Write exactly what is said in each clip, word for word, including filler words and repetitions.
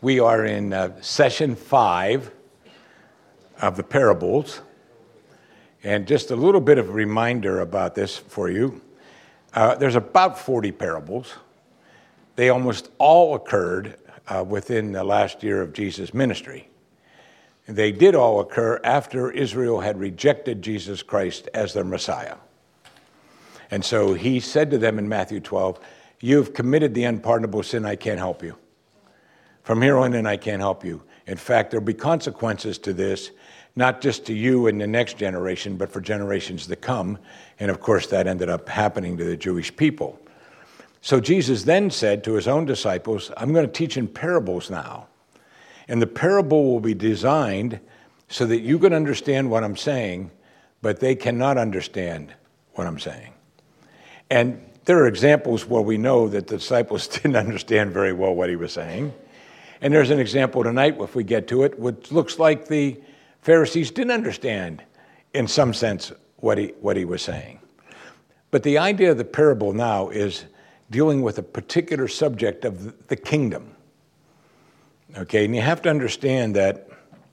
We are in uh, session five of the parables. And just a little bit of a reminder about this for you. Uh, there's about forty parables. They almost all occurred uh, within the last year of Jesus' ministry. They did all occur after Israel had rejected Jesus Christ as their Messiah. And so he said to them in Matthew twelve, "You've committed the unpardonable sin, I can't help you. From here on in, I can't help you. In fact, there'll be consequences to this, not just to you and the next generation, but for generations to come." And of course, that ended up happening to the Jewish people. So Jesus then said to his own disciples, "I'm going to teach in parables now. And the parable will be designed so that you can understand what I'm saying, but they cannot understand what I'm saying." And there are examples where we know that the disciples didn't understand very well what he was saying. And there's an example tonight, if we get to it, which looks like the Pharisees didn't understand, in some sense, what he what he was saying. But the idea of the parable now is dealing with a particular subject of the kingdom. Okay, and you have to understand that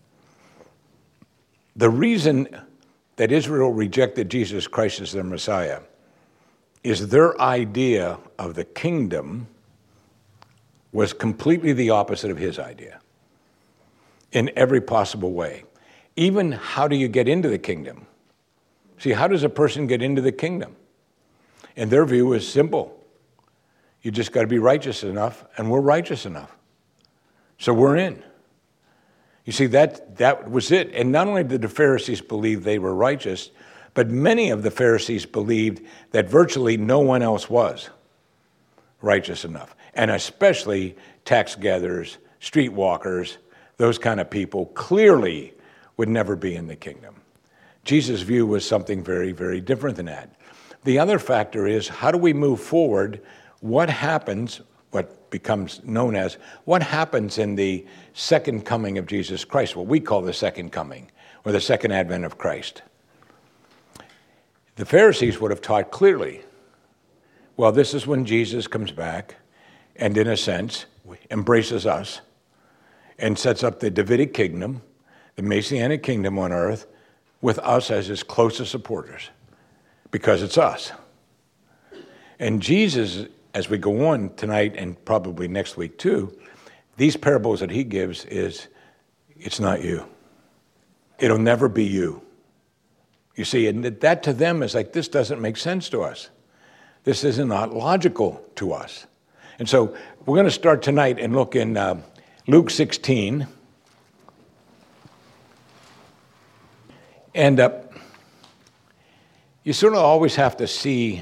the reason that Israel rejected Jesus Christ as their Messiah is their idea of the kingdom was completely the opposite of his idea in every possible way. Even how do you get into the kingdom? See, how does a person get into the kingdom? And their view is simple. You just got to be righteous enough, and we're righteous enough. So we're in. You see, that, that was it. And not only did the Pharisees believe they were righteous, but many of the Pharisees believed that virtually no one else was righteous enough. And especially tax gatherers, streetwalkers, those kind of people clearly would never be in the kingdom. Jesus' view was something very, very different than that. The other factor is, how do we move forward? What happens, what becomes known as, what happens in the second coming of Jesus Christ, what we call the second coming, or the second advent of Christ? The Pharisees would have taught clearly, well, this is when Jesus comes back and, in a sense, embraces us and sets up the Davidic kingdom, the Messianic kingdom on earth, with us as his closest supporters, because it's us. And Jesus, as we go on tonight and probably next week too, these parables that he gives is, it's not you. It'll never be you. You see, and that to them is like, this doesn't make sense to us. This is not logical to us. And so we're going to start tonight and look in uh, Luke sixteen. And uh, you sort of always have to see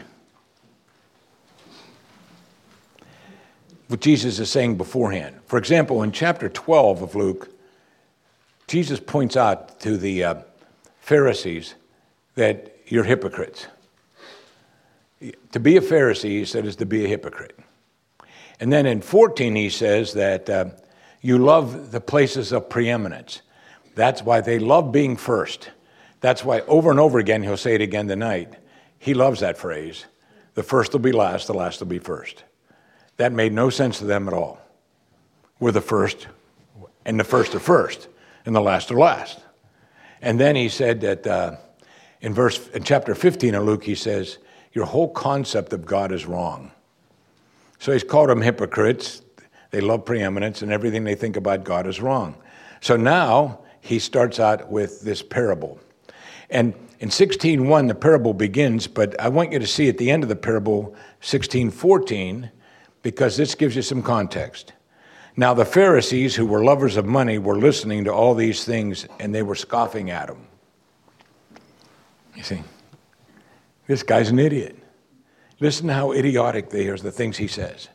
what Jesus is saying beforehand. For example, in chapter twelve of Luke, Jesus points out to the uh, Pharisees that you're hypocrites. To be a Pharisee, he said, is to be a hypocrite. And then in fourteen, he says that uh, you love the places of preeminence. That's why they love being first. That's why over and over again, he'll say it again tonight. He loves that phrase. The first will be last, the last will be first. That made no sense to them at all. We're the first, and the first are first, and the last are last. And then he said that uh, in verse, in chapter fifteen of Luke, he says, your whole concept of God is wrong. So he's called them hypocrites. They love preeminence, and everything they think about God is wrong. So now he starts out with this parable. And in sixteen one, the parable begins, but I want you to see at the end of the parable, sixteen fourteen, because this gives you some context. Now the Pharisees, who were lovers of money, were listening to all these things, and they were scoffing at him. You see, this guy's an idiot. Listen to how idiotic they are, the things he says.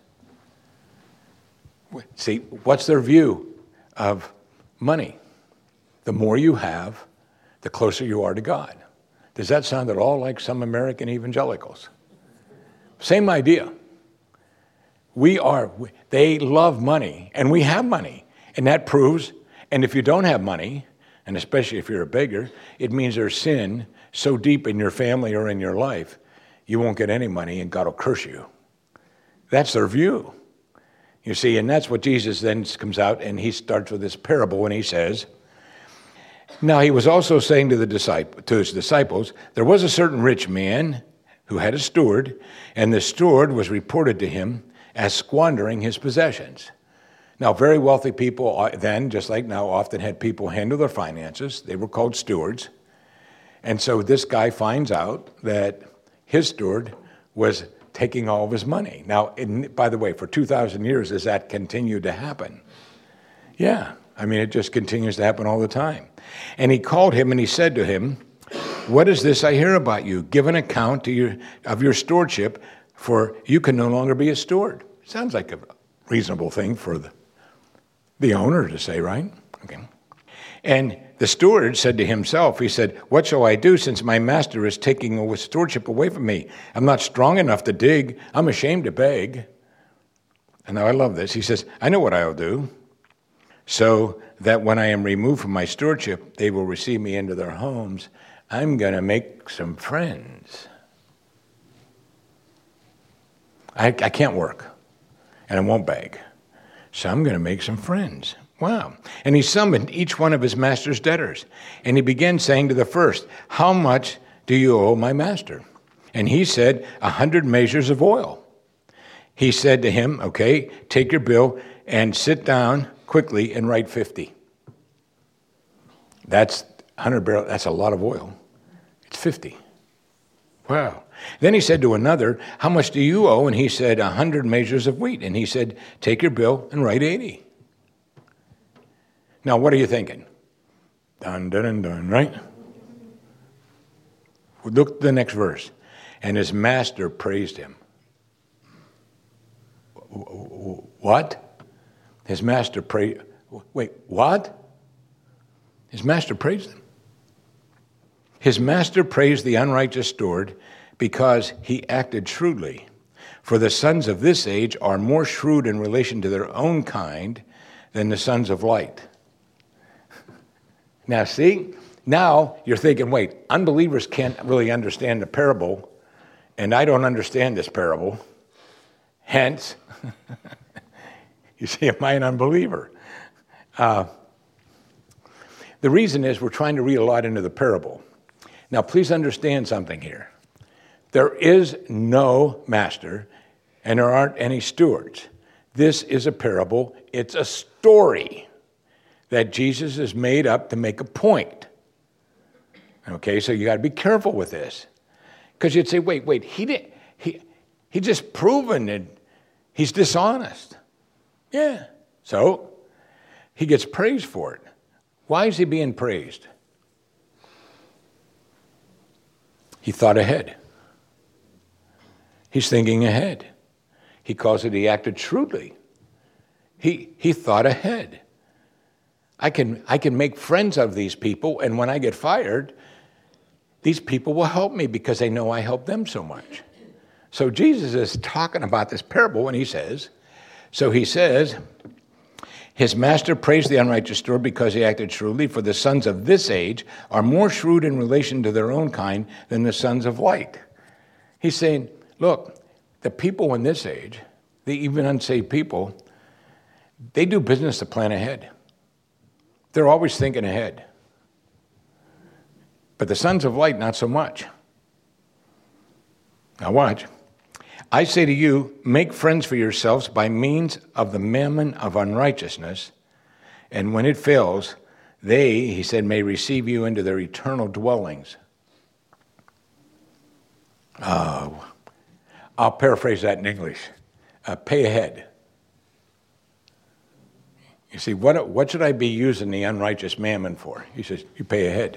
See, what's their view of money? The more you have, the closer you are to God. Does that sound at all like some American evangelicals? Same idea. We are, they love money, and we have money. And that proves, and if you don't have money, and especially if you're a beggar, it means there's sin so deep in your family or in your life, you won't get any money and God will curse you. That's their view. You see, and that's what Jesus then comes out, and he starts with this parable, and he says, now he was also saying to the disciple, to his disciples, there was a certain rich man who had a steward, and the steward was reported to him as squandering his possessions. Now, very wealthy people then, just like now, often had people handle their finances. They were called stewards. And so this guy finds out that his steward was taking all of his money. Now, in, by the way, for two thousand years, has that continued to happen? Yeah, I mean, it just continues to happen all the time. And he called him and he said to him, what is this I hear about you? Give an account to your, of your stewardship, for you can no longer be a steward. Sounds like a reasonable thing for the, the owner to say, right? Okay. And the steward said to himself, he said, what shall I do since my master is taking the stewardship away from me? I'm not strong enough to dig. I'm ashamed to beg. And now I love this. He says, I know what I'll do, so that when I am removed from my stewardship, they will receive me into their homes. I'm going to make some friends. I, I can't work, and I won't beg, so I'm going to make some friends. Wow. And he summoned each one of his master's debtors, and he began saying to the first, how much do you owe my master? And he said, a hundred measures of oil. He said to him, okay, take your bill and sit down quickly and write fifty. That's one hundred barrels, that's a lot of oil. It's fifty. Wow. Then he said to another, how much do you owe? And he said, a hundred measures of wheat. And he said, take your bill and write eighty. Now, what are you thinking? Dun, dun, dun, dun, right? Look at the next verse. And his master praised him. What? His master praised. Wait, what? His master praised him. His master praised the unrighteous steward because he acted shrewdly. For the sons of this age are more shrewd in relation to their own kind than the sons of light. Now, see, now you're thinking, wait, unbelievers can't really understand the parable, and I don't understand this parable. Hence, you see, am I an unbeliever? Uh, the reason is we're trying to read a lot into the parable. Now, please understand something here. There is no master, and there aren't any stewards. This is a parable. It's a story that Jesus has made up to make a point. Okay, so you got to be careful with this. Because you'd say, wait, wait, he didn't, he, he just proven that he's dishonest. Yeah, so he gets praised for it. Why is he being praised? He thought ahead. He's thinking ahead. He calls it he acted shrewdly. He, he thought ahead. I can, I can make friends of these people, and when I get fired, these people will help me because they know I help them so much. So Jesus is talking about this parable, and he says, so he says, his master praised the unrighteous steward because he acted shrewdly, for the sons of this age are more shrewd in relation to their own kind than the sons of light. He's saying, look, the people in this age, the even unsaved people, they do business to plan ahead. They're always thinking ahead. But the sons of light, not so much. Now watch. I say to you, make friends for yourselves by means of the mammon of unrighteousness, and when it fails, they, he said, may receive you into their eternal dwellings. Oh, I'll paraphrase that in English. Uh, pay ahead. You see, what, what should I be using the unrighteous mammon for? He says, you pay ahead.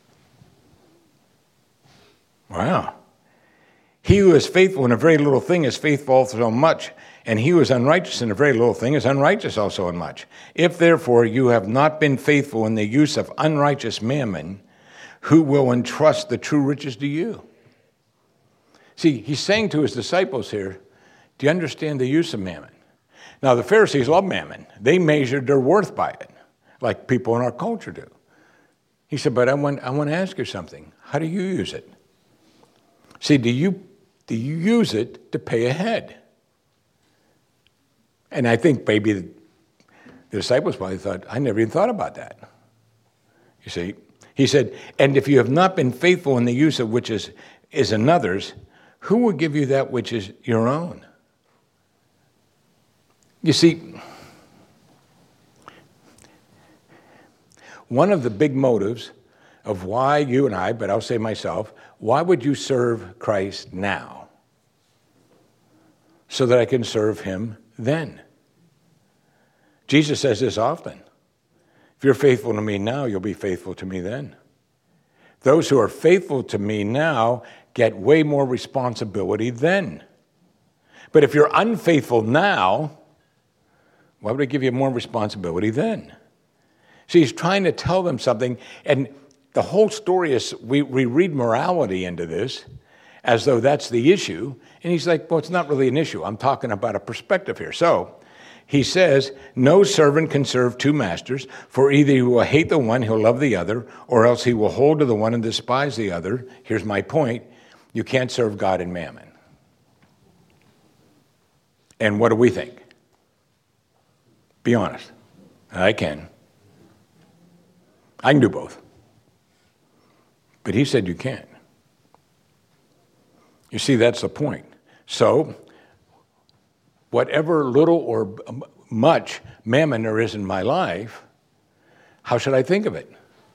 Wow. He who is faithful in a very little thing is faithful also in much, and he who is unrighteous in a very little thing is unrighteous also in much. If therefore you have not been faithful in the use of unrighteous mammon, who will entrust the true riches to you? See, he's saying to his disciples here, do you understand the use of mammon? Now, the Pharisees love mammon. They measured their worth by it, like people in our culture do. He said, but I want, I want to ask you something. How do you use it? See, do you, do you use it to pay ahead? And I think maybe the, the disciples probably thought, I never even thought about that. You see, he said, and if you have not been faithful in the use of which is, is another's, who will give you that which is your own? You see, one of the big motives of why you and I, but I'll say myself, why would you serve Christ now? So that I can serve him then. Jesus says this often. If you're faithful to me now, you'll be faithful to me then. Those who are faithful to me now get way more responsibility then. But if you're unfaithful now, why would I give you more responsibility then? See, he's trying to tell them something, and the whole story is, we, we read morality into this as though that's the issue, and he's like, well, it's not really an issue. I'm talking about a perspective here. So he says, no servant can serve two masters, for either he will hate the one, he'll love the other, or else he will hold to the one and despise the other. Here's my point. You can't serve God and mammon. And what do we think? Be honest. I can. I can do both. But he said you can't. You see, that's the point. So, whatever little or much mammon there is in my life, how should I think of it?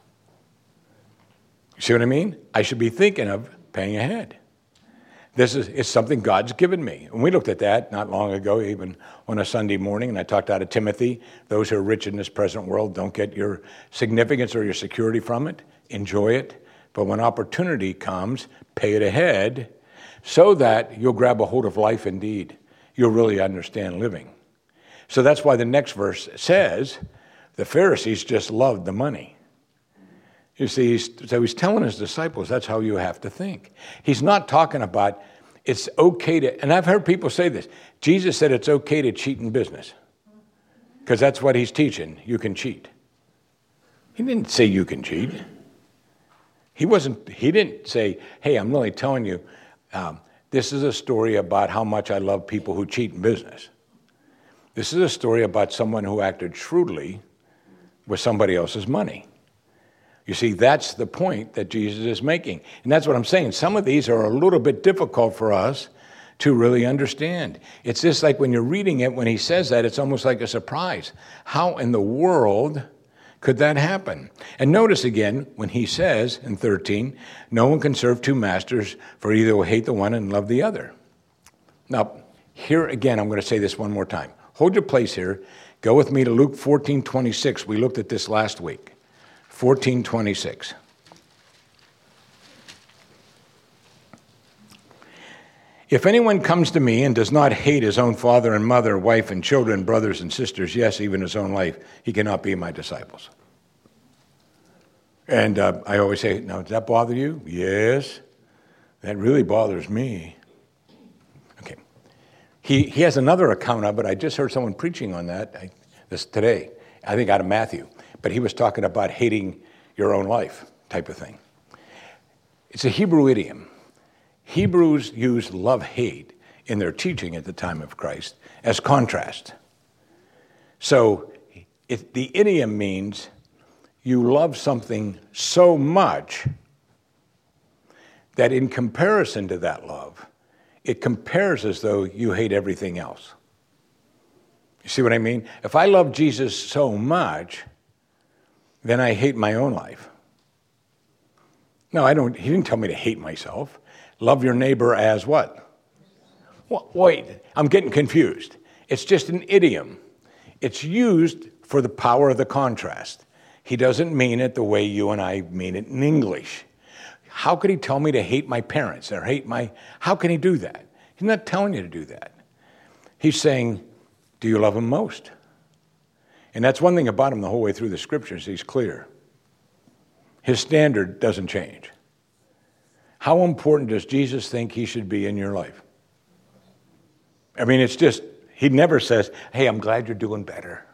You see what I mean? I should be thinking of paying ahead. This is it's something God's given me. And we looked at that not long ago, even on a Sunday morning, and I talked out of Timothy. Those who are rich in this present world, don't get your significance or your security from it. Enjoy it. But when opportunity comes, pay it ahead so that you'll grab a hold of life indeed. You'll really understand living. So that's why the next verse says, the Pharisees just loved the money. You see, he's, so he's telling his disciples, that's how you have to think. He's not talking about it's okay to, and I've heard people say this, Jesus said it's okay to cheat in business. Because that's what he's teaching, you can cheat. He didn't say you can cheat. He wasn't, he didn't say, hey, I'm really telling you, um, this is a story about how much I love people who cheat in business. This is a story about someone who acted shrewdly with somebody else's money. You see, that's the point that Jesus is making. And that's what I'm saying. Some of these are a little bit difficult for us to really understand. It's just like when you're reading it, when he says that, it's almost like a surprise. How in the world could that happen? And notice again, when he says in thirteen, no one can serve two masters, for either will hate the one and love the other. Now, here again, I'm going to say this one more time. Hold your place here. Go with me to Luke fourteen twenty-six. We looked at this last week. fourteen twenty-six. If anyone comes to me and does not hate his own father and mother, wife and children, brothers and sisters, yes, even his own life, he cannot be my disciples. And uh, I always say, now, does that bother you? Yes, that really bothers me. Okay. He he has another account of it. I just heard someone preaching on that I, this today, I think out of Matthew. But he was talking about hating your own life type of thing. It's a Hebrew idiom. Hebrews used love-hate in their teaching at the time of Christ as contrast. So it, the idiom means you love something so much that in comparison to that love, it compares as though you hate everything else. You see what I mean? If I love Jesus so much, then I hate my own life. No, I don't. He didn't tell me to hate myself. Love your neighbor as what? Well, wait, I'm getting confused. It's just an idiom. It's used for the power of the contrast. He doesn't mean it the way you and I mean it in English. How could he tell me to hate my parents or hate my... How can he do that? He's not telling you to do that. He's saying, do you love him most? And that's one thing about him the whole way through the scriptures. He's clear. His standard doesn't change. How important does Jesus think he should be in your life? I mean, it's just, he never says, hey, I'm glad you're doing better.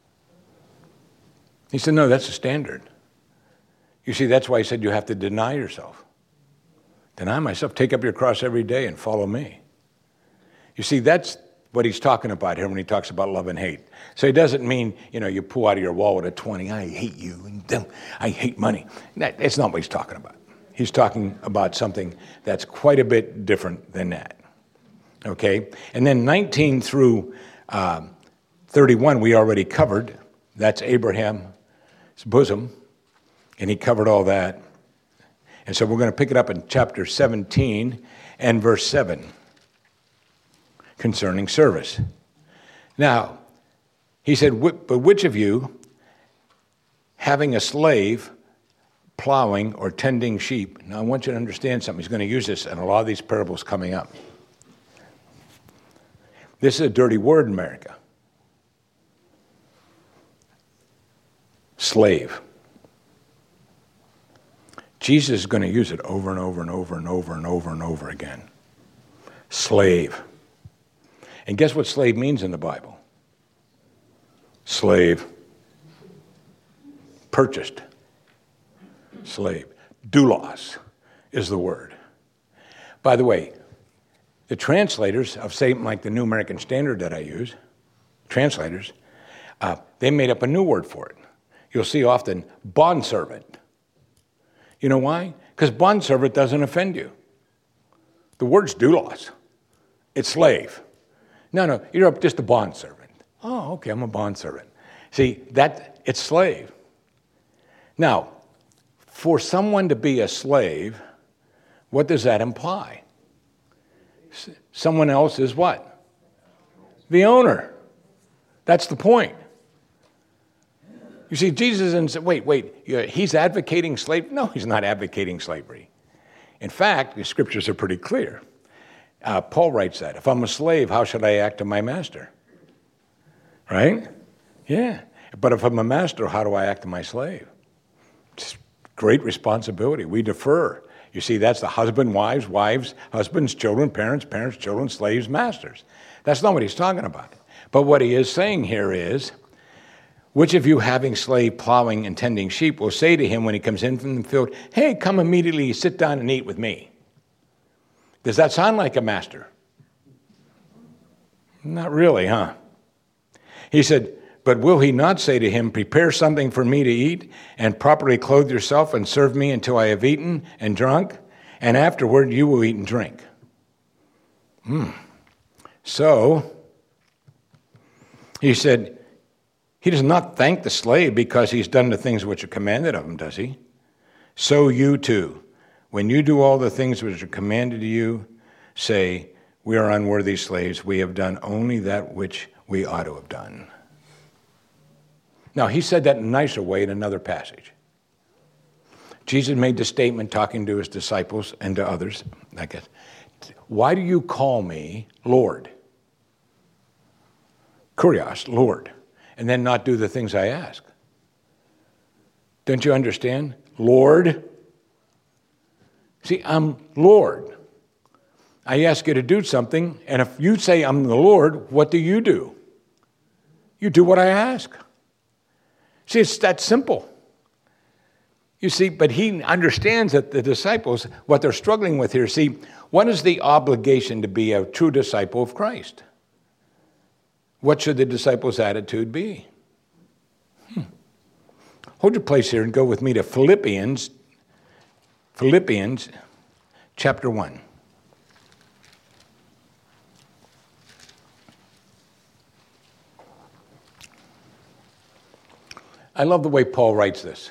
He said, no, that's the standard. You see, that's why he said you have to deny yourself. Deny myself, take up your cross every day and follow me. You see, that's what he's talking about here when he talks about love and hate. So he doesn't mean, you know, you pull out of your wallet a twenty, I hate you, and I hate money. That, that's not what he's talking about. He's talking about something that's quite a bit different than that. Okay? And then nineteen through um, thirty-one we already covered. That's Abraham's bosom, and he covered all that. And so we're going to pick it up in chapter seventeen and verse seven concerning service. Now, he said, but which of you, having a slave plowing or tending sheep, now I want you to understand something. He's going to use this in a lot of these parables coming up. This is a dirty word in America. Slave. Jesus is going to use it over and over and over and over and over and over again. Slave. And guess what slave means in the Bible? Slave. Purchased. Slave. Doulos is the word. By the way, the translators of, say, like the New American Standard that I use, translators, uh, they made up a new word for it. You'll see often bondservant. You know why? Because bondservant doesn't offend you. The word's doulos. It's slave. No, no, you're just a bondservant. Oh, okay, I'm a bondservant. See, that it's slave. Now, for someone to be a slave, what does that imply? S- someone else is what? The owner. That's the point. You see, Jesus and said, wait, wait, he's advocating slavery? No, he's not advocating slavery. In fact, the scriptures are pretty clear. Uh, Paul writes that. If I'm a slave, how should I act to my master? Right? Yeah. But if I'm a master, how do I act to my slave? It's great responsibility. We defer. You see, that's the husband, wives, wives, husbands, children, parents, parents, children, slaves, masters. That's not what he's talking about. But what he is saying here is, which of you having slave plowing and tending sheep will say to him when he comes in from the field, hey, come immediately, sit down and eat with me? Does that sound like a master? Not really, huh? He said, but will he not say to him, prepare something for me to eat, and properly clothe yourself, and serve me until I have eaten and drunk, and afterward you will eat and drink? Hmm. So, he said, he does not thank the slave because he's done the things which are commanded of him, does he? So you too, when you do all the things which are commanded to you, say, we are unworthy slaves. We have done only that which we ought to have done. Now, he said that in a nicer way in another passage. Jesus made the statement talking to his disciples and to others, I guess, why do you call me Lord? Kurios, Lord, and then not do the things I ask? Don't you understand? Lord. See, I'm Lord. I ask you to do something, and if you say I'm the Lord, what do you do? You do what I ask. See, it's that simple. You see, but he understands that the disciples, what they're struggling with here, see, what is the obligation to be a true disciple of Christ? What should the disciples' attitude be? Hmm. Hold your place here and go with me to Philippians, Philippians chapter one. I love the way Paul writes this.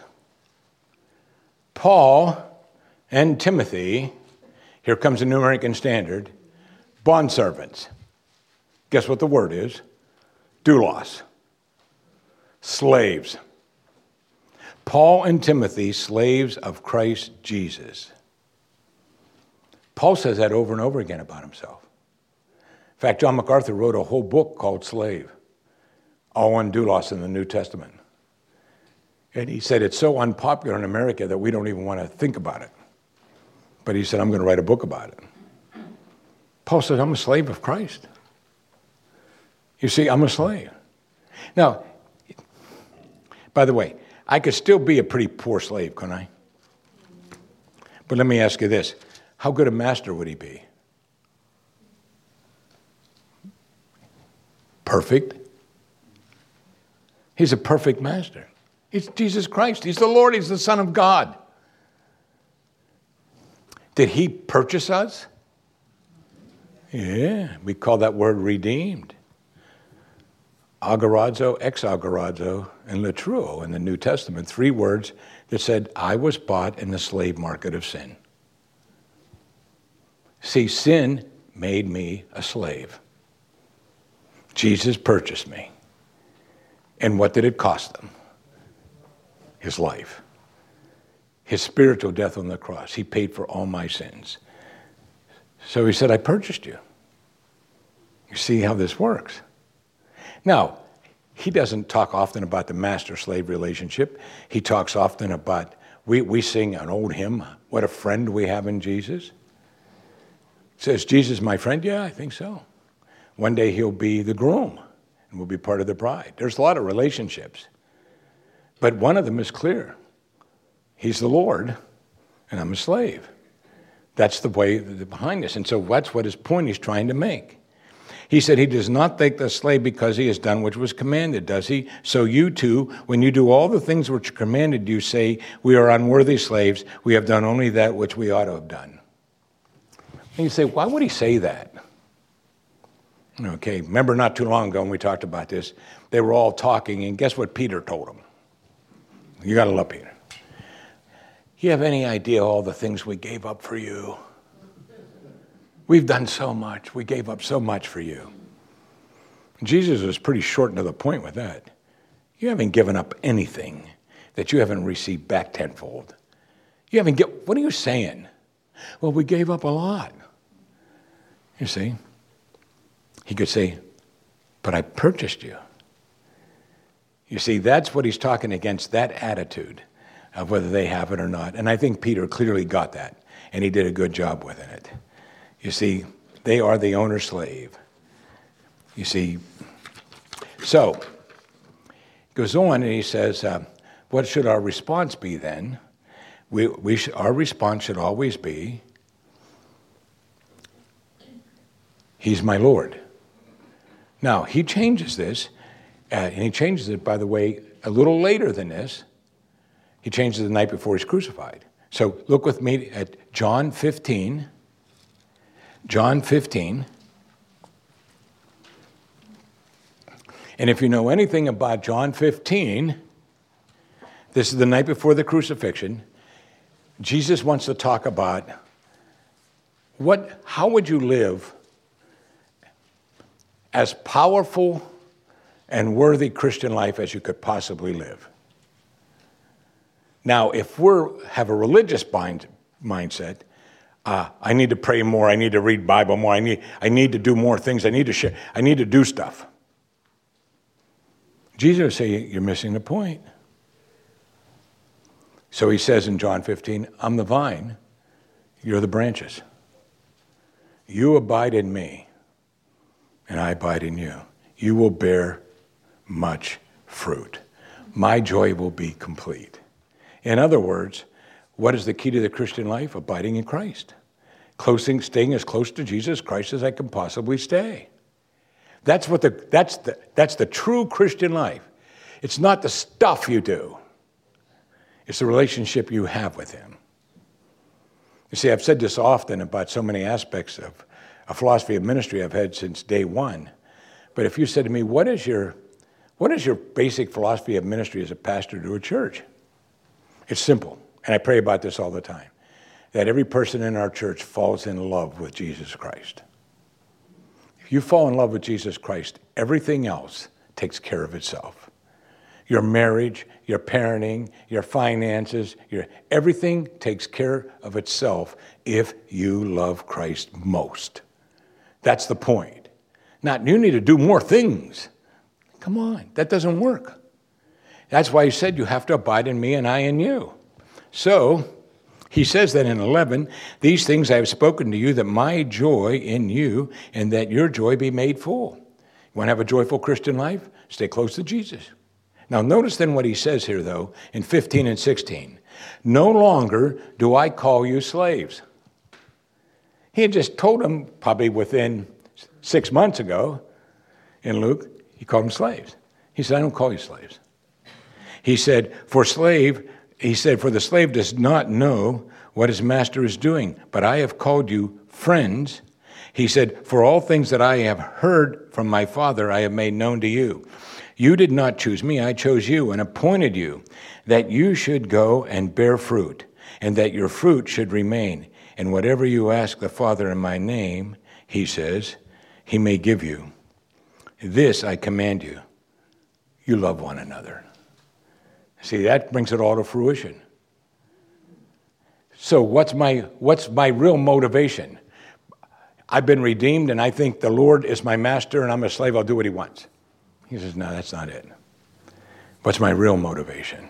Paul and Timothy, here comes the New American Standard, bondservants. Guess what the word is? Doulos. Slaves. Paul and Timothy, slaves of Christ Jesus. Paul says that over and over again about himself. In fact, John MacArthur wrote a whole book called Slave, all on doulos in the New Testament. And he said it's so unpopular in America that we don't even want to think about it. But he said, I'm going to write a book about it. Paul said, I'm a slave of Christ. You see, I'm a slave. Now, by the way, I could still be a pretty poor slave, couldn't I? But let me ask you this. How good a master would he be? perfect. He's a perfect master. He's Jesus Christ. He's the Lord. He's the Son of God. Did he purchase us? Yeah, we call that word redeemed. Agorazo, exagorazo, and latruo in the New Testament. Three words that said, I was bought in the slave market of sin. See, sin made me a slave. Jesus purchased me. And what did it cost him? His life. His spiritual death on the cross. He paid for all my sins. So he said, I purchased you. You see how this works. Now, he doesn't talk often about the master-slave relationship. He talks often about, we, we sing an old hymn, what a friend we have in Jesus. It says, Jesus, my friend? Yeah, I think so. One day he'll be the groom and we'll be part of the bride. There's a lot of relationships. But one of them is clear. He's the Lord and I'm a slave. That's the way behind this. And so that's what his point he's trying to make. He said he does not take the slave because he has done which was commanded, does he? So you too, when you do all the things which are commanded, you say, we are unworthy slaves. We have done only that which we ought to have done. And you say, why would he say that? Okay, remember not too long ago when we talked about this, they were all talking, and guess what Peter told them? You got to love Peter. You have any idea all the things we gave up for you? We've done so much. We gave up so much for you. Jesus was pretty short and to the point with that. You haven't given up anything that you haven't received back tenfold. You haven't get. What are you saying? Well, we gave up a lot. You see? He could say, but I purchased you. You see, that's what he's talking against, that attitude of whether they have it or not. And I think Peter clearly got that, and he did a good job with it. You see, they are the owner's slave. You see, so he goes on and he says, uh, what should our response be then? We, we sh- our response should always be, he's my Lord. Now, he changes this, uh, and he changes it, by the way, a little later than this. He changes it the night before he's crucified. So look with me at John fifteen. John fifteen. And if you know anything about John fifteen, this is the night before the crucifixion. Jesus wants to talk about what, how would you live as powerful and worthy Christian life as you could possibly live. Now, if we have a religious mind, mindset, uh, I need to pray more, I need to read Bible more, I need, I need to do more things, I need to share, I need to do stuff. Jesus would say, you're missing the point. So he says in John fifteen, I'm the vine, you're the branches. You abide in me, and I abide in you. You will bear much fruit. My joy will be complete. In other words, what is the key to the Christian life? Abiding in Christ. Closing, staying as close to Jesus Christ as I can possibly stay. That's what the that's the that's the true Christian life. It's not the stuff you do. It's the relationship you have with him. You see, I've said this often about so many aspects of a philosophy of ministry I've had since day one. But if you said to me, what is your what is your basic philosophy of ministry as a pastor to a church? It's simple, and I pray about this all the time, that every person in our church falls in love with Jesus Christ. If you fall in love with Jesus Christ, everything else takes care of itself. Your marriage, your parenting, your finances, your everything takes care of itself if you love Christ most. That's the point. Not you need to do more things. Come on, that doesn't work. That's why he said you have to abide in me and I in you. So he says that in eleven, these things I have spoken to you, that my joy in you and that your joy be made full. You want to have a joyful Christian life? Stay close to Jesus. Now notice then what he says here, though, in fifteen and sixteen. No longer do I call you slaves. He had just told them, probably within six months ago, in Luke, He called them slaves. He said, I don't call you slaves. He said, for slave, he said, for the slave does not know what his master is doing, but I have called you friends. He said, for all things that I have heard from my Father, I have made known to you. You did not choose me, I chose you and appointed you, that you should go and bear fruit, and that your fruit should remain. And whatever you ask the Father in my name, he says, he may give you. This I command you, you love one another. See, that brings it all to fruition. So what's my what's my real motivation? I've been redeemed, and I think the Lord is my master, and I'm a slave. I'll do what he wants. He says, no, that's not it. What's my real motivation?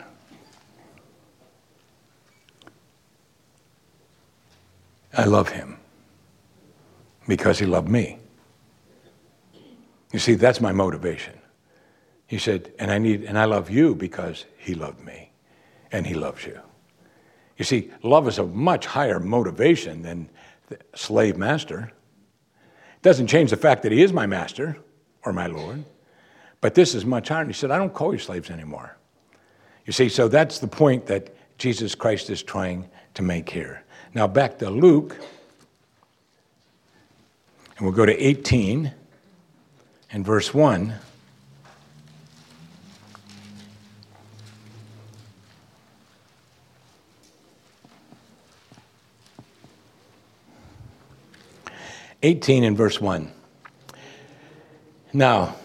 I love him because he loved me. You see, that's my motivation. He said, and I need, and I love you because he loved me, and he loves you. You see, love is a much higher motivation than the slave master. It doesn't change the fact that he is my master or my Lord, but this is much higher. And he said, I don't call you slaves anymore. You see, so that's the point that Jesus Christ is trying to make here. Now back to Luke, and we'll go to eighteen and verse one. eighteen and verse one. Now,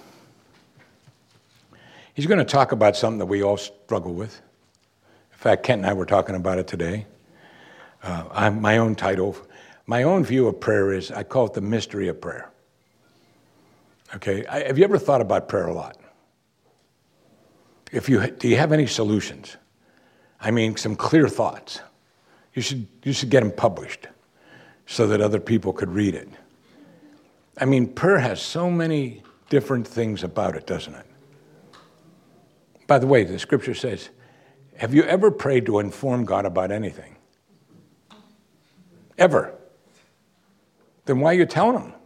he's going to talk about something that we all struggle with. In fact, Kent and I were talking about it today. Uh, I'm, my own title, my own view of prayer is, I call it the mystery of prayer. Okay, I, have you ever thought about prayer a lot? If you do, you have any solutions? I mean, some clear thoughts. You should you should get them published so that other people could read it. I mean, prayer has so many different things about it, doesn't it? By the way, the scripture says, have you ever prayed to inform God about anything? Ever? Then why are you telling him?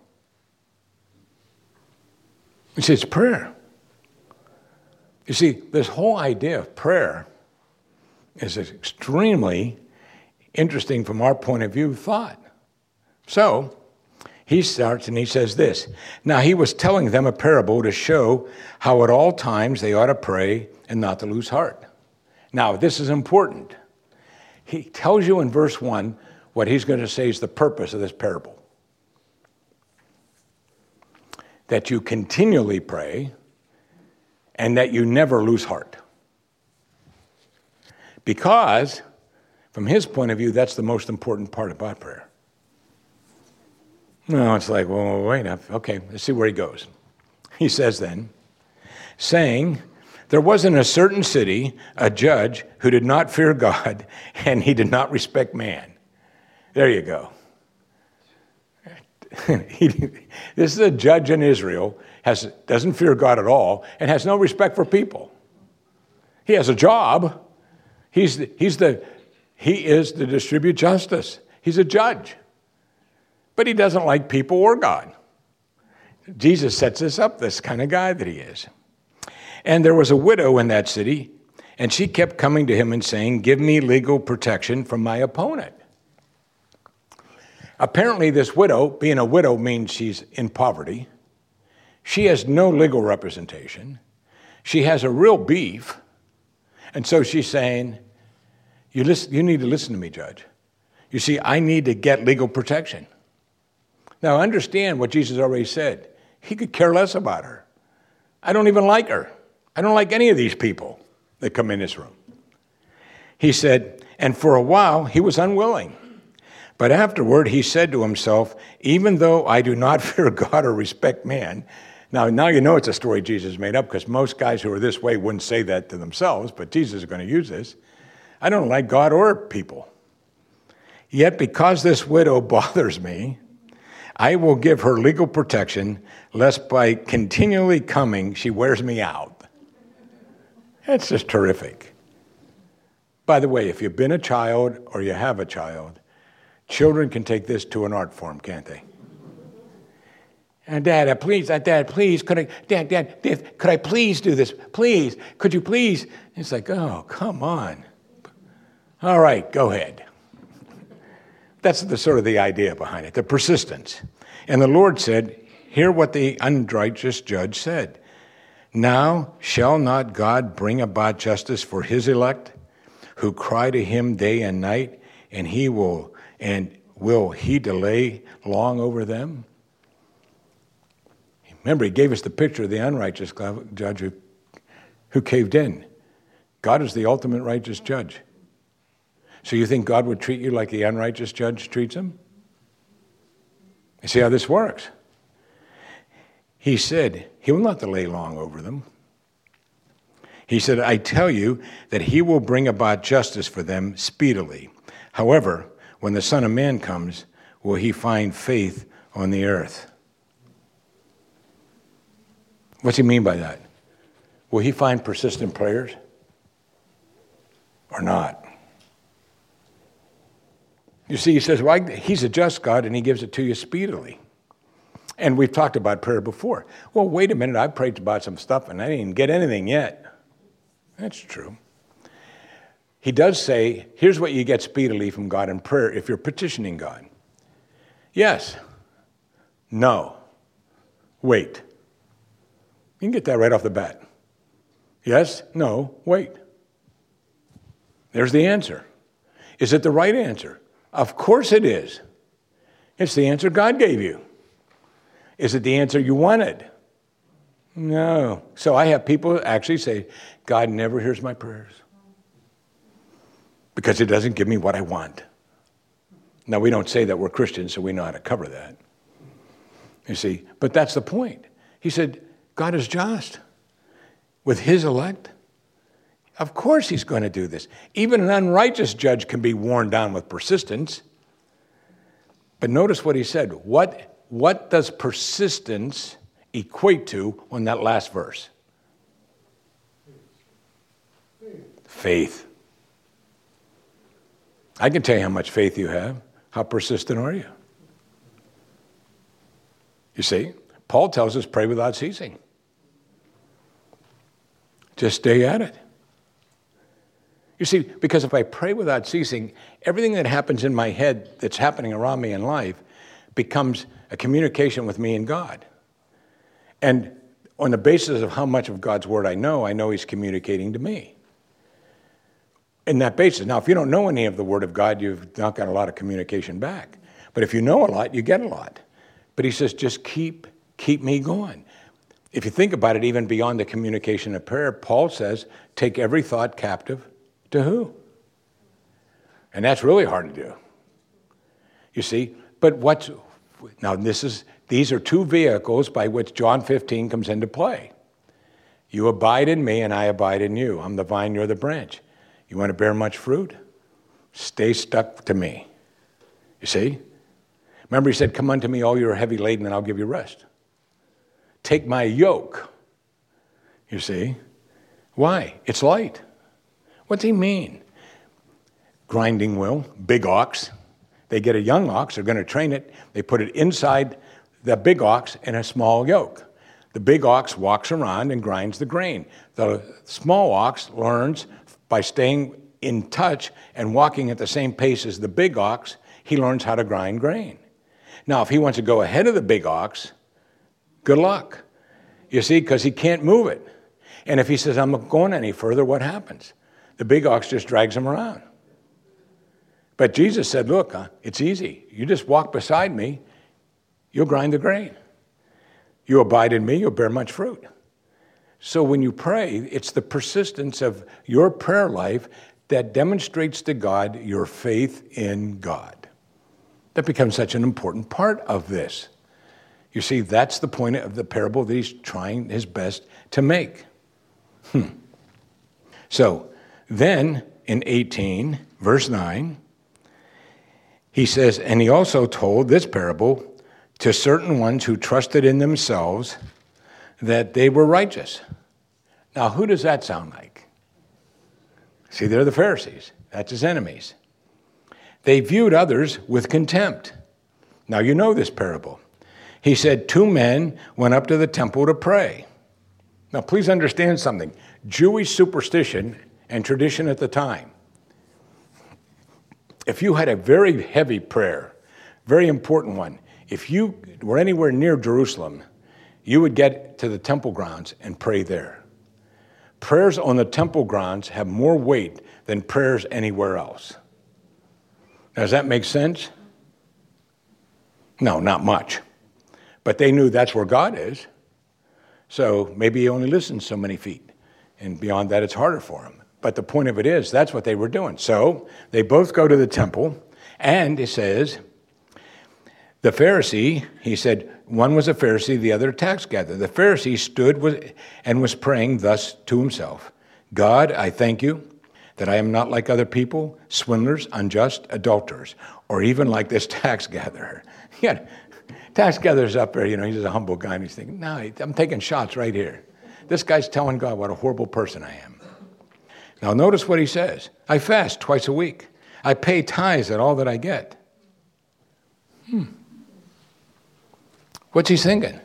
He says it's prayer. You see, this whole idea of prayer is an extremely interesting, from our point of view, thought. So, he starts and he says this. Now, he was telling them a parable to show how at all times they ought to pray and not to lose heart. Now, this is important. He tells you in verse one what he's going to say is the purpose of this parable. That you continually pray and that you never lose heart. Because, from his point of view, that's the most important part about prayer. No, it's like, well, wait, okay, let's see where he goes. He says then, saying, there was in a certain city a judge who did not fear God, and he did not respect man. There you go. he, this is a judge in Israel, has, doesn't fear God at all, and has no respect for people. He has a job. He's the, he's the, he is to distribute justice. He's a judge. But he doesn't like people or God. Jesus sets this up, this kind of guy that he is. And there was a widow in that city, and she kept coming to him and saying, give me legal protection from my opponent. Apparently this widow, being a widow means she's in poverty. She has no legal representation. She has a real beef. And so she's saying, you, listen, you need to listen to me, Judge. You see, I need to get legal protection. Now, understand what Jesus already said. He could care less about her. I don't even like her. I don't like any of these people that come in this room. He said, and for a while he was unwilling. But afterward he said to himself, even though I do not fear God or respect man. Now, now you know it's a story Jesus made up, because most guys who are this way wouldn't say that to themselves, but Jesus is going to use this. I don't like God or people. Yet because this widow bothers me, I will give her legal protection, lest by continually coming, she wears me out. That's just terrific. By the way, if you've been a child or you have a child, children can take this to an art form, can't they? And Dad, please, Dad, please, could I, Dad, Dad, Dad, could I please do this? Please, could you please? It's like, oh, come on. All right, go ahead. That's the sort of the idea behind it, the persistence. And the Lord said, hear what the unrighteous judge said. Now shall not God bring about justice for his elect, who cry to him day and night, and he will, and will he delay long over them? Remember, he gave us the picture of the unrighteous judge who, who caved in. God is the ultimate righteous judge. So you think God would treat you like the unrighteous judge treats him? You see how this works? He said, he will not delay long over them. He said, I tell you that he will bring about justice for them speedily. However, when the Son of Man comes, will he find faith on the earth? What's he mean by that? Will he find persistent prayers or not? You see, he says, well, he's a just God and he gives it to you speedily. And we've talked about prayer before. Well, wait a minute, I've prayed about some stuff and I didn't get anything yet. That's true. He does say, here's what you get speedily from God in prayer if you're petitioning God. Yes. No. Wait. You can get that right off the bat. Yes, no, wait. There's the answer. Is it the right answer? Of course it is. It's the answer God gave you. Is it the answer you wanted? No. So I have people actually say, God never hears my prayers because he doesn't give me what I want. Now, we don't say that we're Christians, so we know how to cover that. You see, but that's the point. He said, God is just with his elect. Of course he's going to do this. Even an unrighteous judge can be worn down with persistence. But notice what he said. What, what does persistence equate to on that last verse? Faith. I can tell you how much faith you have. How persistent are you? You see, Paul tells us pray without ceasing. Just stay at it. You see, because if I pray without ceasing, everything that happens in my head that's happening around me in life becomes a communication with me and God. And on the basis of how much of God's word I know, I know he's communicating to me. In that basis. Now, if you don't know any of the word of God, you've not got a lot of communication back. But if you know a lot, you get a lot. But he says, just keep, keep me going. If you think about it, even beyond the communication of prayer, Paul says, take every thought captive to who? And that's really hard to do. You see, but what's, now this is, these are two vehicles by which John fifteen comes into play. You abide in me and I abide in you. I'm the vine, you're the branch. You want to bear much fruit? Stay stuck to me. You see? Remember he said, come unto me all you are heavy laden and I'll give you rest. Take my yoke. You see? Why? It's light. What's he mean? Grinding wheel, big ox. They get a young ox, they're going to train it. They put it inside the big ox in a small yoke. The big ox walks around and grinds the grain. The small ox learns by staying in touch and walking at the same pace as the big ox, he learns how to grind grain. Now, if he wants to go ahead of the big ox, good luck. You see, because he can't move it. And if he says, I'm not going any further, what happens? The big ox just drags him around. But Jesus said, look, uh, it's easy. You just walk beside me, you'll grind the grain. You abide in me, you'll bear much fruit. So when you pray, it's the persistence of your prayer life that demonstrates to God your faith in God. That becomes such an important part of this. You see, that's the point of the parable that he's trying his best to make. Hmm. So then in eighteen, verse nine, he says, and he also told this parable to certain ones who trusted in themselves that they were righteous. Now, who does that sound like? See, they're the Pharisees. That's his enemies. They viewed others with contempt. Now, you know this parable. He said, two men went up to the temple to pray. Now, please understand something. Jewish superstition and tradition at the time. If you had a very heavy prayer, very important one, if you were anywhere near Jerusalem, you would get to the temple grounds and pray there. Prayers on the temple grounds have more weight than prayers anywhere else. Now, does that make sense? No, not much. But they knew that's where God is. So maybe he only listens so many feet. And beyond that, it's harder for him. But the point of it is, that's what they were doing. So they both go to the temple. And it says, the Pharisee, he said, one was a Pharisee, the other a tax gatherer. The Pharisee stood and was praying thus to himself, God, I thank you that I am not like other people, swindlers, unjust, adulterers, or even like this tax gatherer. Yeah, tax gatherer's up there, you know, he's a humble guy, and he's thinking, no, I'm taking shots right here. This guy's telling God what a horrible person I am. Now notice what he says. I fast twice a week. I pay tithes at all that I get. Hmm. What's he thinking?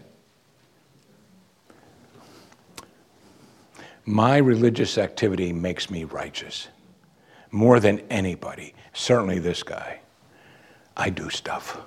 My religious activity makes me righteous. More than anybody. Certainly this guy. I do stuff.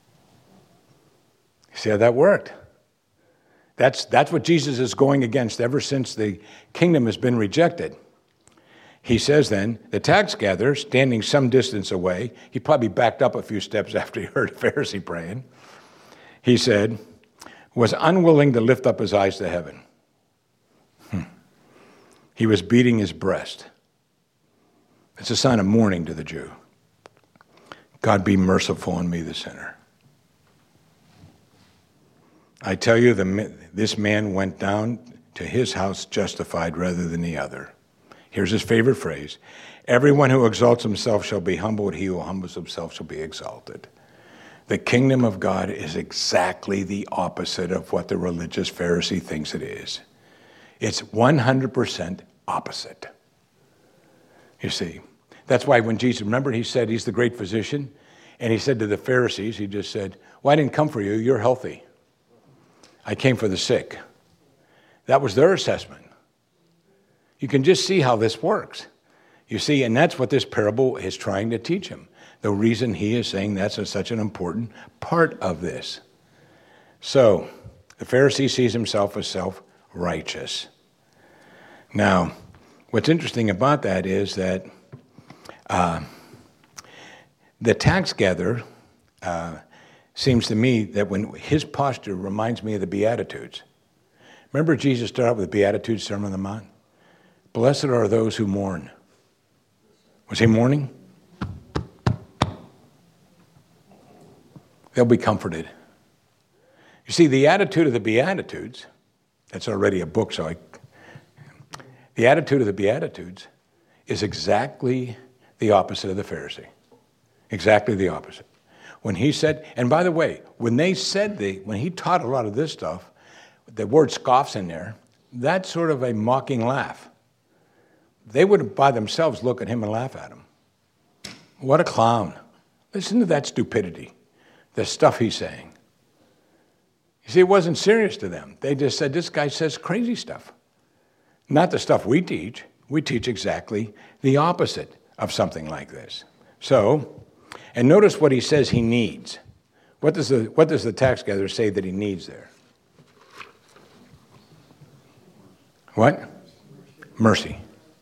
See how that worked? That's, that's what Jesus is going against ever since the kingdom has been rejected. He says then, the tax gatherer, standing some distance away, he probably backed up a few steps after he heard a Pharisee praying, he said, was unwilling to lift up his eyes to heaven. Hmm. He was beating his breast. It's a sign of mourning to the Jew. God be merciful on me, the sinner. I tell you, the, this man went down to his house justified rather than the other. Here's his favorite phrase. Everyone who exalts himself shall be humbled. He who humbles himself shall be exalted. The kingdom of God is exactly the opposite of what the religious Pharisee thinks it is. It's one hundred percent opposite. You see, that's why when Jesus, remember he said he's the great physician, and he said to the Pharisees, he just said, well, I didn't come for you, you're healthy. I came for the sick. That was their assessment. You can just see how this works. You see, and that's what this parable is trying to teach him. The reason he is saying that's a, such an important part of this. So, the Pharisee sees himself as self-righteous. Now, what's interesting about that is that uh, the tax gatherer uh, seems to me that when his posture reminds me of the Beatitudes. Remember Jesus started out with the Beatitudes, Sermon on the Mount? Blessed are those who mourn. Was he mourning? They'll be comforted. You see, the attitude of the Beatitudes, that's already a book, so I, the attitude of the Beatitudes is exactly the opposite of the Pharisee. Exactly the opposite. When he said, and by the way, when they said the, when he taught a lot of this stuff, the word scoffs in there, that's sort of a mocking laugh. They would by themselves look at him and laugh at him. What a clown. Listen to that stupidity, the stuff he's saying. You see, it wasn't serious to them. They just said, this guy says crazy stuff. Not the stuff we teach. We teach exactly the opposite of something like this. So, and notice what he says he needs. What does the, what does the tax gatherer say that he needs there? What? Mercy.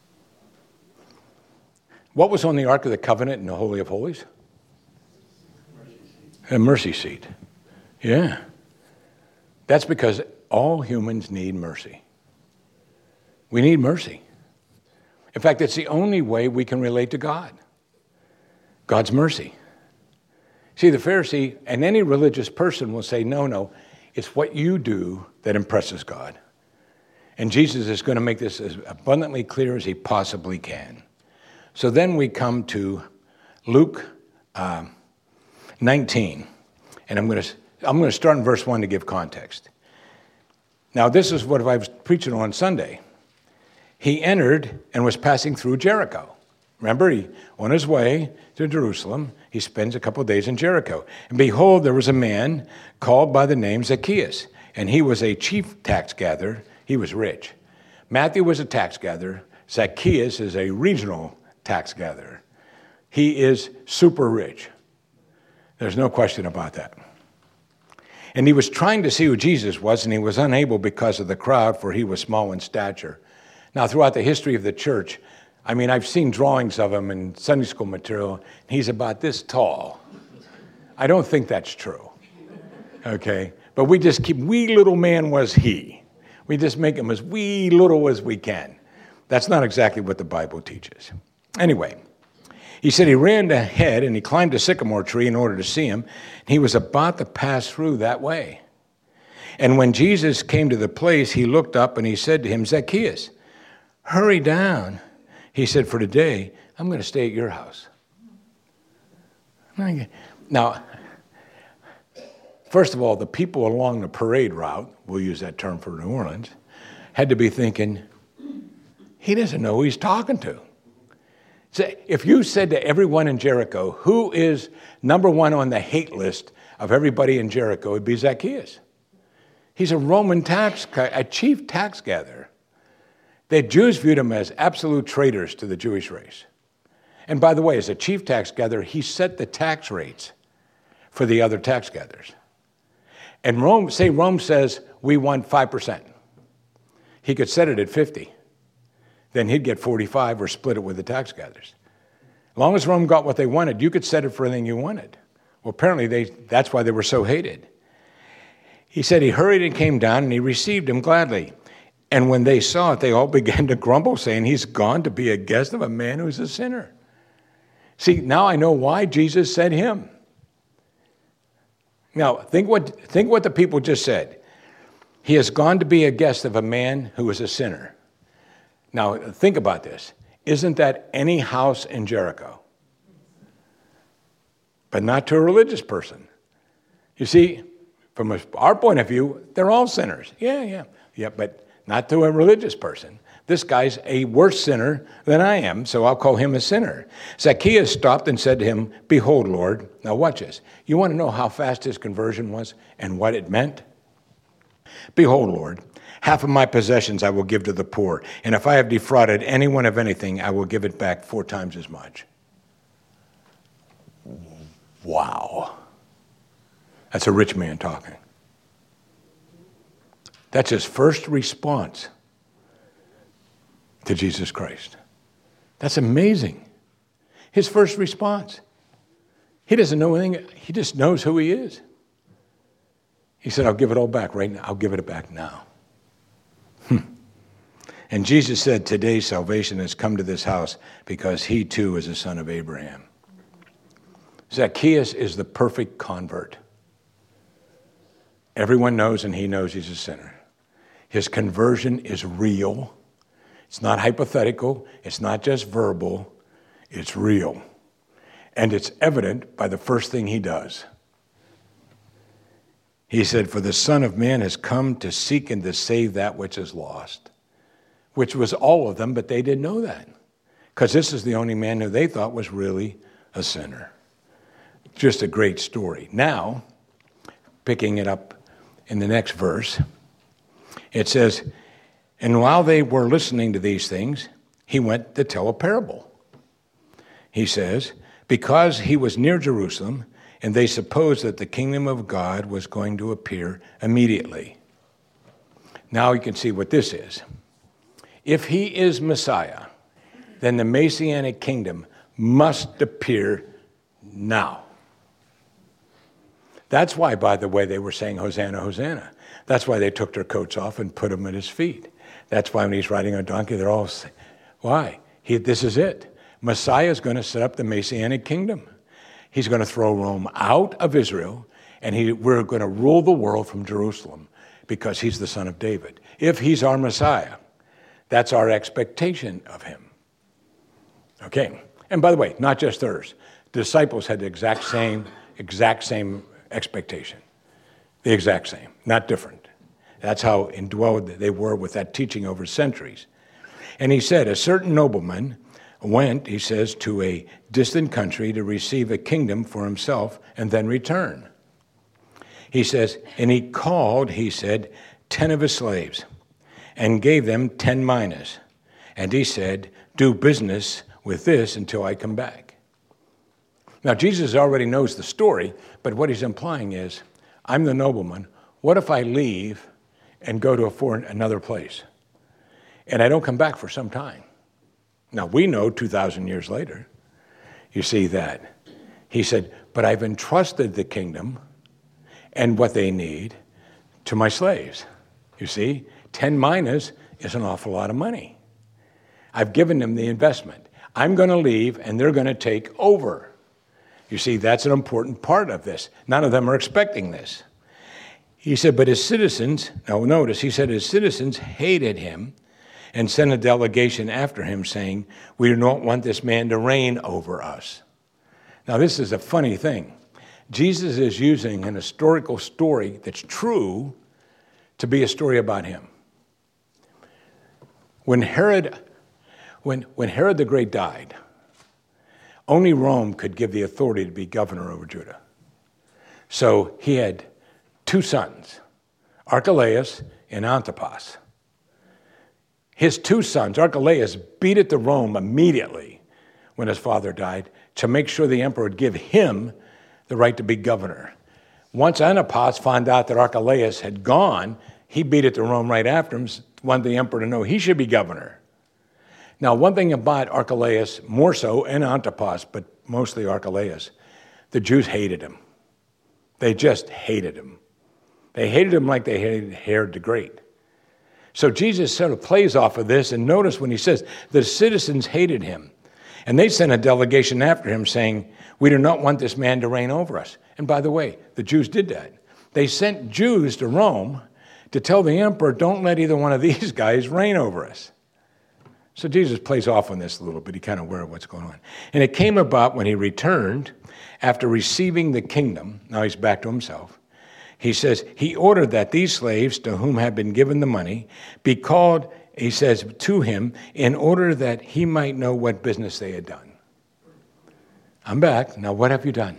What was on the Ark of the Covenant in the Holy of Holies? Mercy seat. A mercy seat. Yeah. That's because all humans need mercy. We need mercy. In fact, it's the only way we can relate to God. God's mercy. See, the Pharisee and any religious person will say, no, no, it's what you do that impresses God. And Jesus is going to make this as abundantly clear as he possibly can. So then we come to Luke uh, nineteen, and I'm going to I'm going to start in verse one to give context. Now, this is what I was preaching on Sunday. He entered and was passing through Jericho. Remember, he, on his way to Jerusalem, he spends a couple of days in Jericho. And behold, there was a man called by the name Zacchaeus, and he was a chief tax gatherer. He was rich. Matthew was a tax gatherer. Zacchaeus is a regional tax gatherer. He is super rich. There's no question about that. And he was trying to see who Jesus was, and he was unable because of the crowd, for he was small in stature. Now, throughout the history of the church, I mean, I've seen drawings of him in Sunday school material. He's about this tall. I don't think that's true, okay? But we just keep, wee little man was he. We just make him as wee little as we can. That's not exactly what the Bible teaches. Anyway, he said he ran ahead and he climbed a sycamore tree in order to see him. He was about to pass through that way. And when Jesus came to the place, he looked up and he said to him, Zacchaeus, hurry down. He said, for today, I'm going to stay at your house. Now, first of all, the people along the parade route, we'll use that term for New Orleans, had to be thinking, he doesn't know who he's talking to. So if you said to everyone in Jericho, who is number one on the hate list of everybody in Jericho, it would be Zacchaeus. He's a Roman tax, a chief tax gatherer. The Jews viewed him as absolute traitors to the Jewish race. And by the way, as a chief tax gatherer, he set the tax rates for the other tax gatherers. And Rome, say Rome says, we want five percent. He could set it at fifty. Then he'd get forty-five or split it with the tax gatherers. As long as Rome got what they wanted, you could set it for anything you wanted. Well, apparently they, that's why they were so hated. He said he hurried and came down and he received him gladly. And when they saw it, they all began to grumble, saying, he's gone to be a guest of a man who's a sinner. See, now I know why Jesus said him. Now, think what, think what the people just said. He has gone to be a guest of a man who is a sinner. Now, think about this. Isn't that any house in Jericho? But not to a religious person. You see, from our point of view, they're all sinners. Yeah, yeah, yeah, but not to a religious person. This guy's a worse sinner than I am, so I'll call him a sinner. Zacchaeus stopped and said to him, behold, Lord. Now watch this. You want to know how fast his conversion was and what it meant? Behold, Lord, half of my possessions I will give to the poor, and if I have defrauded anyone of anything, I will give it back four times as much. Wow. That's a rich man talking. That's his first response to Jesus Christ. That's amazing. His first response. He doesn't know anything. He just knows who he is. He said, I'll give it all back right now. I'll give it back now. Hmm. And Jesus said, today salvation has come to this house because he too is a son of Abraham. Zacchaeus is the perfect convert. Everyone knows and he knows he's a sinner. His conversion is real. It's not hypothetical. It's not just verbal. It's real. And it's evident by the first thing he does. He said, for the Son of Man has come to seek and to save that which is lost. Which was all of them, but they didn't know that. Because this is the only man who they thought was really a sinner. Just a great story. Now, picking it up in the next verse, it says, and while they were listening to these things, he went to tell a parable. He says, because he was near Jerusalem, and they supposed that the kingdom of God was going to appear immediately. Now you can see what this is. If he is Messiah, then the Messianic kingdom must appear now. That's why, by the way, they were saying, Hosanna, Hosanna. That's why they took their coats off and put them at his feet. That's why when he's riding on a donkey, they're all saying, why? He, this is it. Messiah is going to set up the Messianic kingdom. He's going to throw Rome out of Israel, and he, we're going to rule the world from Jerusalem because he's the son of David. If he's our Messiah, that's our expectation of him. Okay. And by the way, not just theirs. The disciples had the exact same, exact same expectation. The exact same, not different. That's how indwelled they were with that teaching over centuries. And he said, a certain nobleman went, he says, to a distant country to receive a kingdom for himself and then return. He says, and he called, he said, ten of his slaves and gave them ten minas. And he said, do business with this until I come back. Now, Jesus already knows the story, but what he's implying is, I'm the nobleman. What if I leave and go to a foreign, another place, and I don't come back for some time? Now, we know two thousand years later, you see that. He said, but I've entrusted the kingdom and what they need to my slaves. You see, ten minas is an awful lot of money. I've given them the investment. I'm going to leave, and they're going to take over. You see, that's an important part of this. None of them are expecting this. He said, but his citizens, now notice, he said his citizens hated him and sent a delegation after him saying, we do not want this man to reign over us. Now, this is a funny thing. Jesus is using an historical story that's true to be a story about him. When Herod, when, when Herod the Great died, only Rome could give the authority to be governor over Judah. So he had two sons, Archelaus and Antipas. His two sons, Archelaus, beat it to Rome immediately when his father died to make sure the emperor would give him the right to be governor. Once Antipas found out that Archelaus had gone, he beat it to Rome right after him, wanted the emperor to know he should be governor. Now, one thing about Archelaus, more so, and Antipas, but mostly Archelaus, the Jews hated him. They just hated him. They hated him like they hated Herod the Great. So Jesus sort of plays off of this, and notice when he says, the citizens hated him. And they sent a delegation after him saying, we do not want this man to reign over us. And by the way, the Jews did that. They sent Jews to Rome to tell the emperor, don't let either one of these guys reign over us. So Jesus plays off on this a little bit. He kind of aware of what's going on. And it came about when he returned after receiving the kingdom. Now he's back to himself. He says, he ordered that these slaves to whom had been given the money be called, he says, to him in order that he might know what business they had done. I'm back. Now what have you done?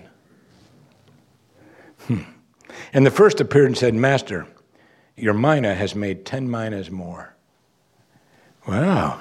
Hmm. And the first appeared and said, Master, your mina has made ten minas more. Wow.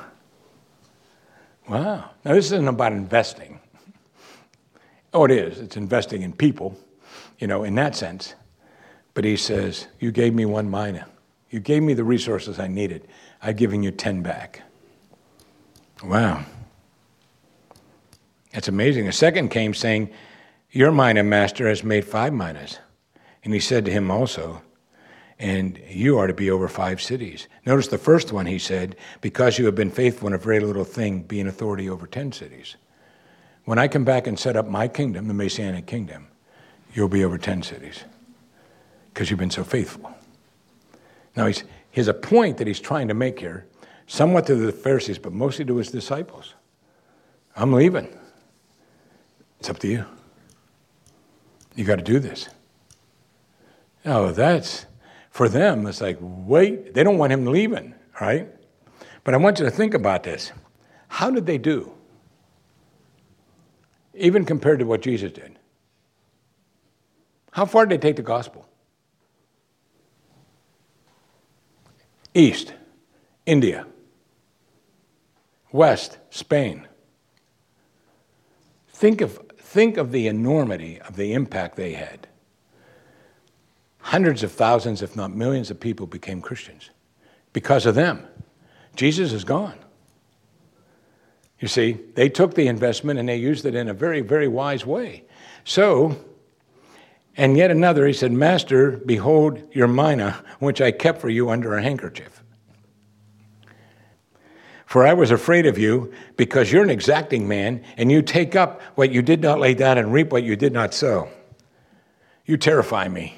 Wow. Now, this isn't about investing. Oh, it is. It's investing in people, you know, in that sense. But he says, you gave me one mina. You gave me the resources I needed. I've given you ten back. Wow. That's amazing. A second came saying, your mina, master, has made five minas. And he said to him also, and you are to be over five cities. Notice the first one, he said, because you have been faithful in a very little thing, be an authority over ten cities. When I come back and set up my kingdom, the Messianic kingdom, you'll be over ten cities because you've been so faithful. Now, he's, here's a point that he's trying to make here, somewhat to the Pharisees, but mostly to his disciples. I'm leaving. It's up to you. You got to do this. Oh, that's... For them, it's like, wait, they don't want him leaving, right? But I want you to think about this. How did they do? Even compared to what Jesus did. How far did they take the gospel? East, India. West, Spain. Think of, think of the enormity of the impact they had. Hundreds of thousands, if not millions of people became Christians because of them. Jesus is gone. You see, they took the investment and they used it in a very, very wise way. So, and yet another, he said, Master, behold your mina, which I kept for you under a handkerchief. For I was afraid of you because you're an exacting man and you take up what you did not lay down and reap what you did not sow. You terrify me.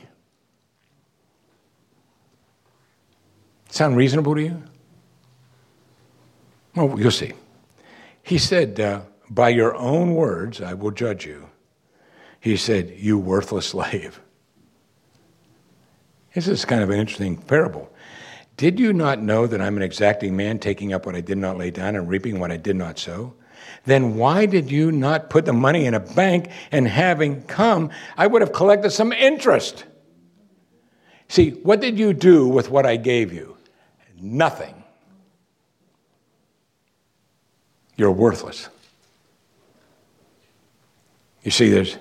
Sound reasonable to you? Well, you'll see. He said, uh, by your own words, I will judge you. He said, you worthless slave. This is kind of an interesting parable. Did you not know that I'm an exacting man, taking up what I did not lay down and reaping what I did not sow? then why did you not put the money in a bank, and having come, I would have collected some interest? See, what did you do with what I gave you? Nothing. You're worthless. You see, there's,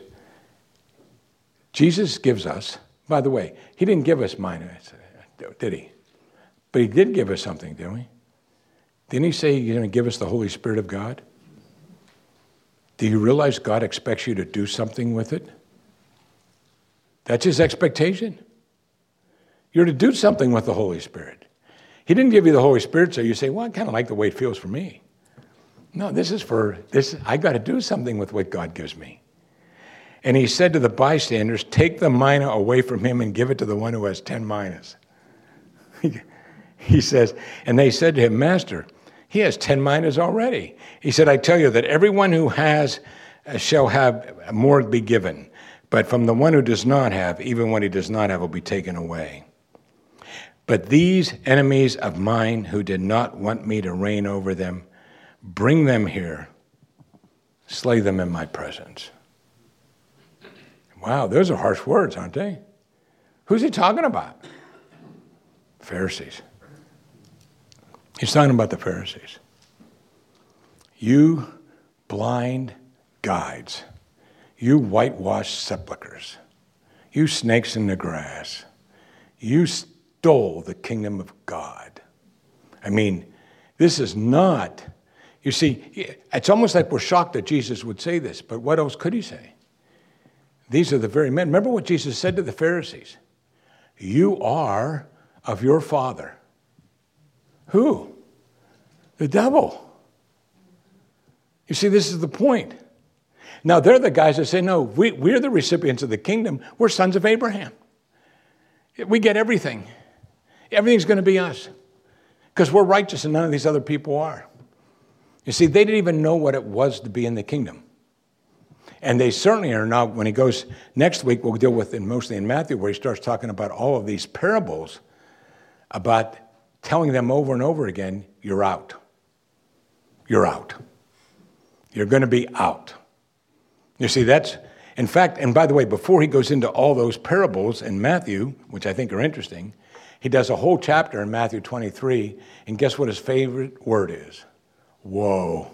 Jesus gives us, by the way, he didn't give us money, did he? But he did give us something, didn't he? Didn't he say he's going to give us the Holy Spirit of God? Do you realize God expects you to do something with it? That's his expectation. You're to do something with the Holy Spirit. He didn't give you the Holy Spirit so you say, well, I kind of like the way it feels for me. No, this is for, this. I got to do something with what God gives me. And he said to the bystanders, take the mina away from him and give it to the one who has ten minas. He says, and they said to him, Master, he has ten minas already. He said, I tell you that everyone who has uh, shall have more be given. But from the one who does not have, even what he does not have will be taken away. But these enemies of mine who did not want me to reign over them, bring them here, slay them in my presence. Wow, those are harsh words, aren't they? Who's he talking about? Pharisees. He's talking about the Pharisees. You blind guides, you whitewashed sepulchres, you snakes in the grass, you stole the kingdom of God. I mean, this is not, you see, it's almost like we're shocked that Jesus would say this, but what else could he say? These are the very men. Remember what Jesus said to the Pharisees? You are of your father. Who? The devil. You see, this is the point. Now, they're the guys that say, no, we, we're the recipients of the kingdom. We're sons of Abraham. We get everything. Everything's going to be us because we're righteous and none of these other people are. You see, they didn't even know what it was to be in the kingdom. And they certainly are not, when he goes, next week we'll deal with it mostly in Matthew, where he starts talking about all of these parables, about telling them over and over again, you're out. You're out. You're going to be out. You see, that's, in fact, and by the way, before he goes into all those parables in Matthew, which I think are interesting, he does a whole chapter in Matthew twenty-three, and guess what his favorite word is? Woe.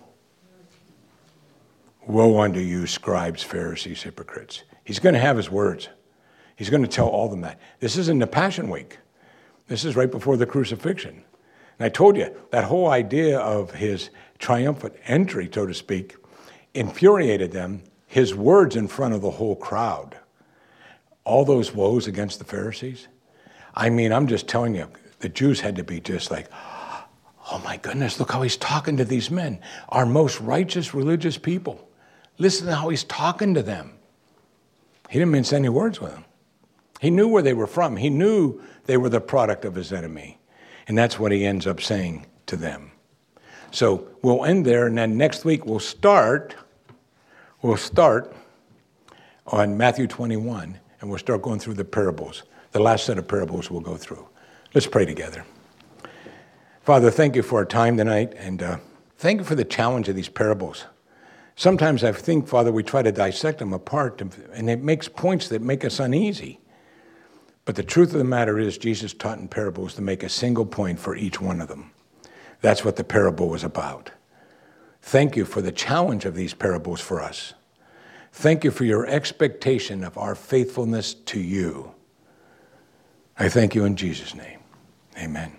Woe unto you, scribes, Pharisees, hypocrites. He's going to have his words. He's going to tell all of them that. This isn't the Passion Week. This is right before the crucifixion. And I told you, that whole idea of his triumphant entry, so to speak, infuriated them. His words in front of the whole crowd. All those woes against the Pharisees. I mean, I'm just telling you, the Jews had to be just like, oh my goodness, look how he's talking to these men, our most righteous religious people. Listen to how he's talking to them. He didn't mince any words with them. He knew where they were from. He knew they were the product of his enemy. And that's what he ends up saying to them. So we'll end there, and then next week we'll start, we'll start on Matthew twenty-one, and we'll start going through the parables. The last set of parables we'll go through. Let's pray together. Father, thank you for our time tonight, and uh, thank you for the challenge of these parables. Sometimes I think, Father, we try to dissect them apart, and it makes points that make us uneasy. But the truth of the matter is, Jesus taught in parables to make a single point for each one of them. That's what the parable was about. Thank you for the challenge of these parables for us. Thank you for your expectation of our faithfulness to you. I thank you in Jesus' name. Amen.